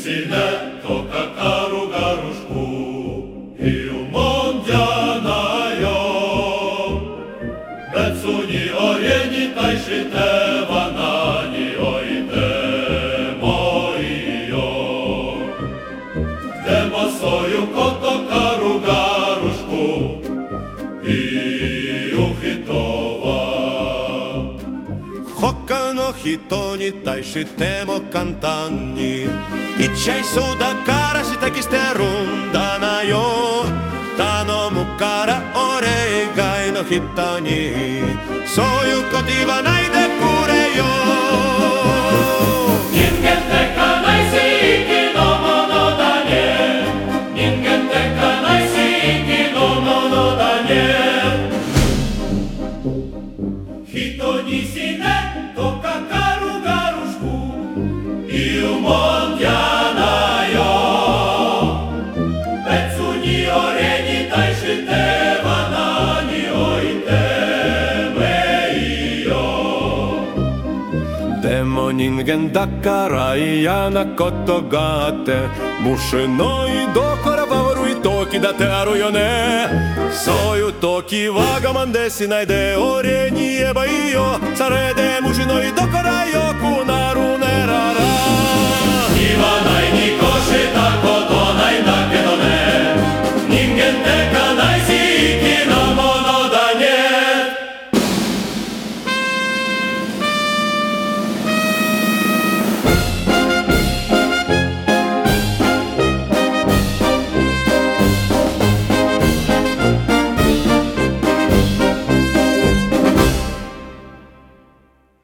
si netto kakaru garušku Hiumondjana jo Becuni orjeni tajšite vanani ojte moji jo Demo soju koto karu garušku Hiuhitova 他の人に対しても簡単に言っちゃいそうだから指摘してるんだなよ頼むから俺以外の人にそういうこと言わないでくれよ人間って悲しい生きのものだね人間って悲しい生きのものだね人にしねとかかるガルシク言うもんじゃないよ別に俺に対しては何を言ってもいいよでも人間だから嫌なことがあってもしないだから悪い時だってあるよねそういう時は我慢でしないで俺に言えばいいよそれでもしないだからよくなる